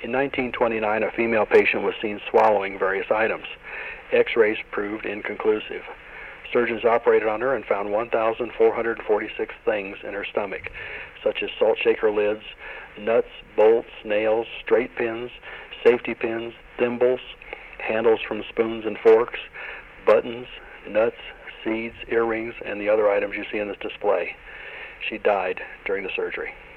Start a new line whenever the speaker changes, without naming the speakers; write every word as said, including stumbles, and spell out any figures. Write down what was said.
In nineteen twenty-nine, a female patient was seen swallowing various items. X-rays proved inconclusive. Surgeons operated on her and found one thousand four hundred forty-six things in her stomach, such as salt shaker lids, nuts, bolts, nails, straight pins, safety pins, thimbles, handles from spoons and forks, buttons, nuts, seeds, earrings, and the other items you see in this display. She died during the surgery.